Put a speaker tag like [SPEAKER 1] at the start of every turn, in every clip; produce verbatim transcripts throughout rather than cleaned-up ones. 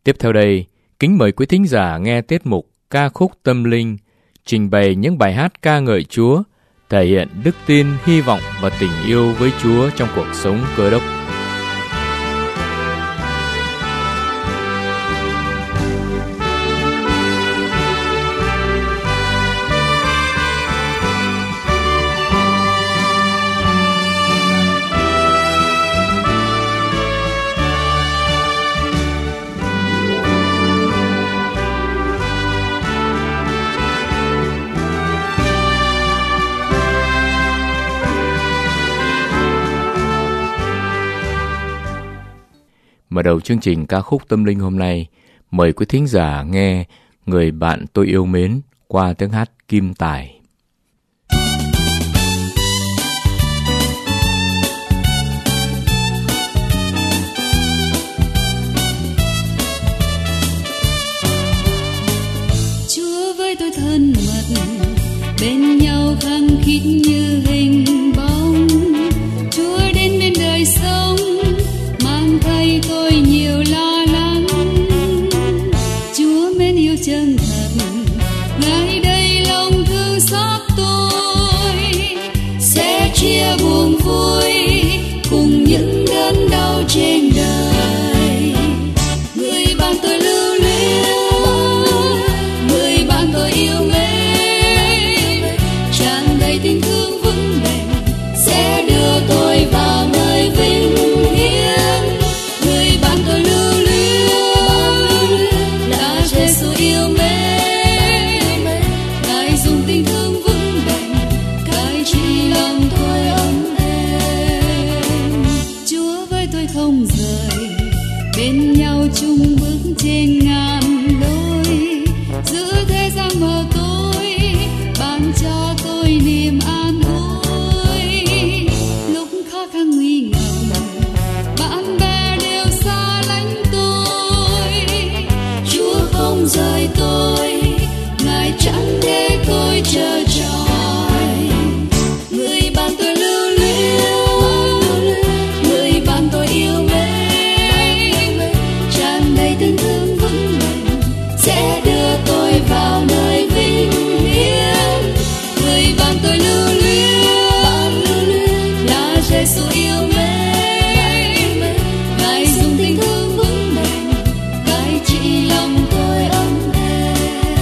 [SPEAKER 1] Tiếp theo đây, kính mời quý thính giả nghe tiết mục Ca khúc Tâm linh, trình bày những bài hát ca ngợi Chúa, thể hiện đức tin, hy vọng và tình yêu với Chúa trong cuộc sống Cơ Đốc. Mở đầu chương trình Ca khúc Tâm linh hôm nay, mời quý thính giả nghe Người bạn tôi yêu mến qua tiếng hát Kim Tài.
[SPEAKER 2] Chúa với tôi thân mật, bên nhau khăng khít như hình bóng. Chúa đến bên đời sống, mang thay tôi nhiều lo lắng. Chúa mến yêu chân thật, Ngài đây lòng thương xót tôi, sẽ chia buồn vui cùng những đớn đau trên đời. Người bạn tôi lưu luyến, người bạn tôi yêu mến, tràn đầy tình thương vững bền, sẽ đưa tôi vào nơi vinh hiển. Người bạn tôi lưu luyến là Giêsu yêu mến, Ngài dùng tình thương vững bền cai trị lòng tôi ấm êm. Chúa với tôi không rời, bên nhau chung bước trên ngàn lối, giữa thế gian mờ tối ban cho tôi niềm an ủi. Lúc khó khăn nguy ngập, bạn bè đều xa lánh tôi, Chúa không rời tôi, Ngài chẳng để tôi chờ trọi. Người bạn tôi lưu luyến, người bạn tôi yêu mến, tràn đầy tình thương vững bền, sẽ đưa tôi vào nơi vinh hiển. Người bạn tôi lưu luyến là Giêsu yêu mến, Ngài dùng tình thương vững bền cai trị lòng tôi ấm êm.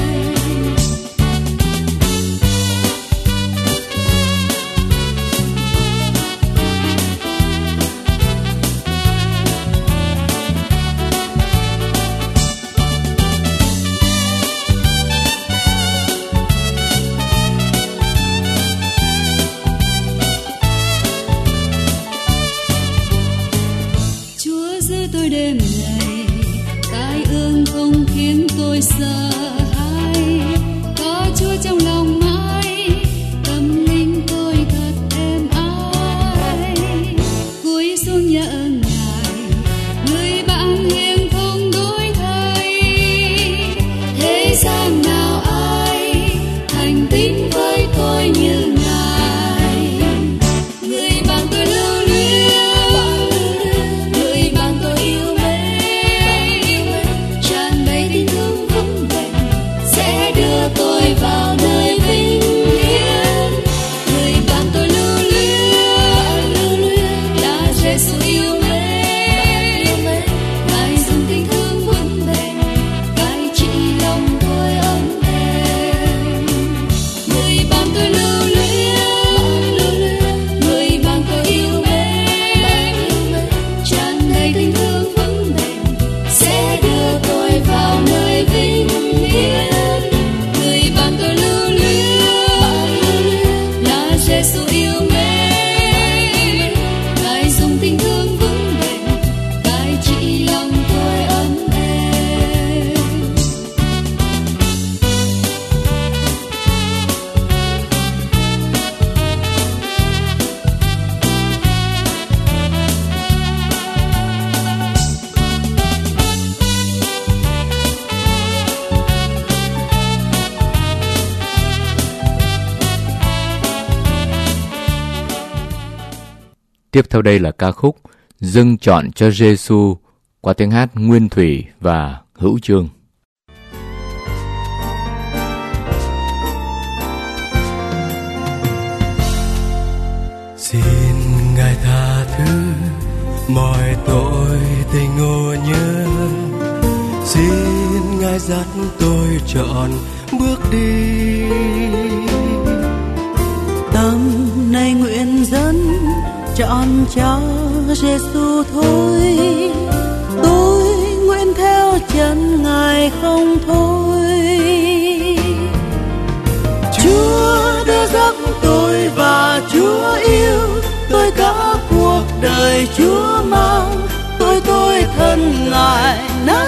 [SPEAKER 2] Chúa giữ tôi đêm ngày, tai ương không khiến tôi sợ hãi. Có Chúa trong lòng mãi, tâm linh tôi thật êm ái. Cúi xuống nhờ Ngài, người bạn hiền không đổi thay. Thế gian nào ai thành tín với tôi như Ngài. Người bạn tôi lưu luyến, người bạn tôi yêu mến, tràn đầy tình thương vững bền, sẽ đưa tôi vào nơi vinh hiển. Người bạn tôi lưu luyến là Giêsu yêu mến, Ngài dùng tình thương vững bền cai trị lòng tôi ấm êm. Người bạn tôi lưu luyến, người bạn tôi yêu mến, tràn đầy tình thương vững bền, sẽ đưa tôi vào nơi vinh hiển. Người bạn tôi lưu luyến là Giêsu yêu mến, Ngài dùng tình thương vững bền cai trị lòng tôi ấm êm.
[SPEAKER 1] Tiếp theo đây là ca khúc Dâng trọn cho Giêsu qua tiếng hát Nguyên Thủy và Hữu Chương.
[SPEAKER 3] Xin Ngài tha thứ mọi tội tình ngộ nhớ, xin Ngài dắt tôi chọn bước đi.
[SPEAKER 4] Tâm này nguyện dẫn chọn cho Giêsu thôi, tôi nguyện theo chân Ngài không thôi. Chúa đã dắt tôi và Chúa yêu tôi, cả cuộc đời Chúa mang tôi, tôi thân Ngài nát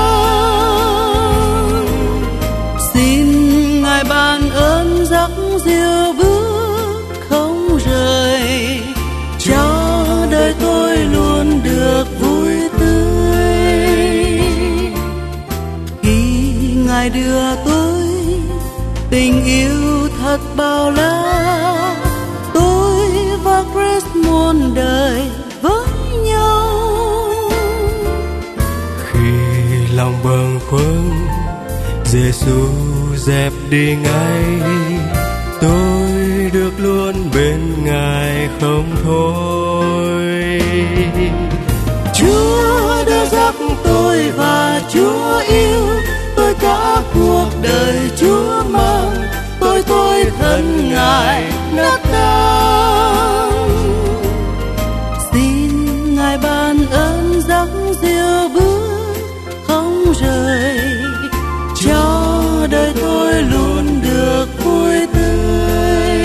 [SPEAKER 4] tan. Xin Ngài ban ơn dắt dìu bước không rời, cho đời tôi luôn được vui tươi. Khi Ngài đưa tôi tình yêu thật bao la, tôi và Christ muôn đời với nhau.
[SPEAKER 3] Khi lòng bâng khuâng Giêsu dẹp đi ngay, tôi được luôn bên Ngài không thôi.
[SPEAKER 4] Chúa đã dắt tôi và Chúa yêu tôi, cả cuộc đời Chúa mang tôi, tôi thân Ngài nát tan. Xin Ngài ban ơn dắt dìu bước không rời, cho đời tôi luôn được vui tươi.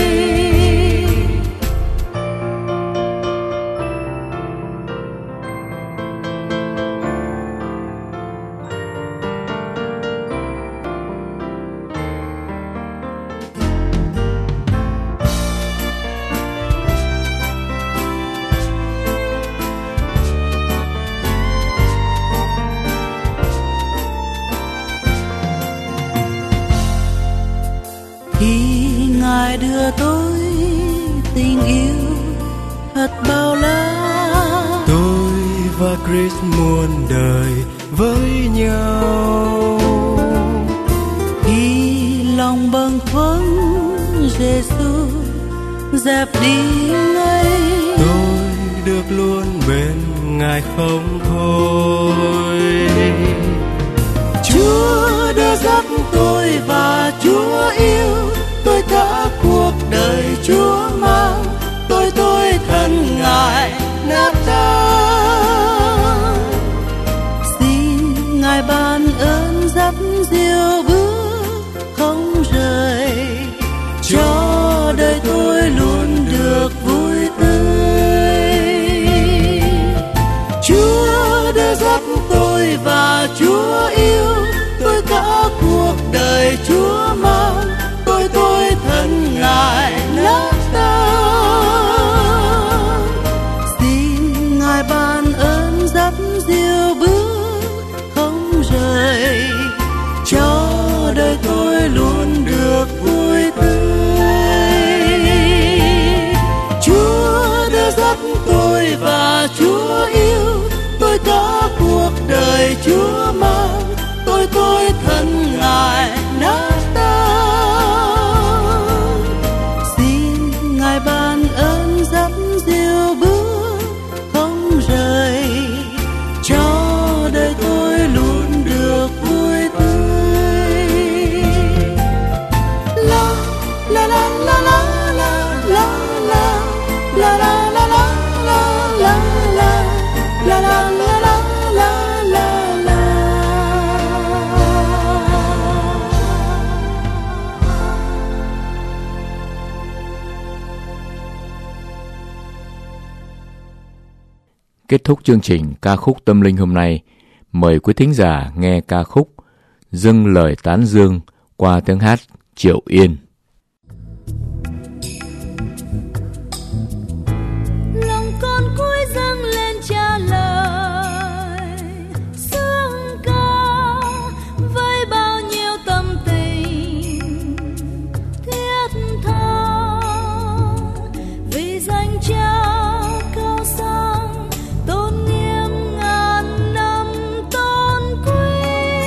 [SPEAKER 4] Ngài đưa tôi tình yêu thật bao la,
[SPEAKER 3] tôi và Christ muôn đời với nhau.
[SPEAKER 4] Khi lòng bâng khuâng Giêsu dẹp đi ngay,
[SPEAKER 3] tôi được luôn bên Ngài không thôi.
[SPEAKER 4] Chúa đã dắt tôi và Chúa yêu tôi, cả cuộc đời Chúa mang tôi, tôi thân Ngài nát tan. Xin Ngài ban ơn dắt dìu bước không rời, cho đời tôi luôn được vui tươi. Chúa đã dắt tôi và Chúa yêu tôi, cả cuộc đời Chúa mang tôi, tôi thân Ngài nát tan. Xin Ngài ban ơn dắt dìu bước không rời, cho đời tôi luôn được vui tươi. Chúa đã dắt tôi và Chúa yêu tôi, cả cuộc đời Chúa mang tôi, tôi thân Ngài nát tan. Xin Ngài ban ơn dắt dìu bước không rời, cho đời tôi luôn được vui tươi. La la la la la la la la la la la la la la la la la.
[SPEAKER 1] Kết thúc chương trình ca khúc tâm linh hôm nay, mời quý thính giả nghe ca khúc Dâng lời tán dương qua tiếng hát Triệu Yên.
[SPEAKER 2] Lòng con cúi dâng lên trả lời sướng ca với bao nhiêu tâm tình thiết tha, vì danh Cha cao sang tôn nghiêm ngàn năm tôn quý.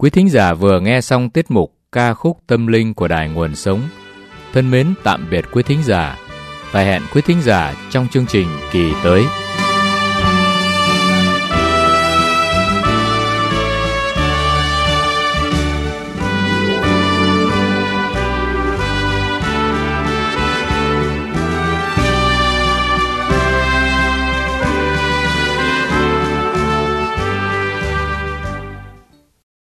[SPEAKER 1] Quý thính giả vừa nghe xong tiết mục ca khúc tâm linh của Đài Nguồn Sống. Thân mến tạm biệt quý thính giả và hẹn quý thính giả trong chương trình kỳ tới.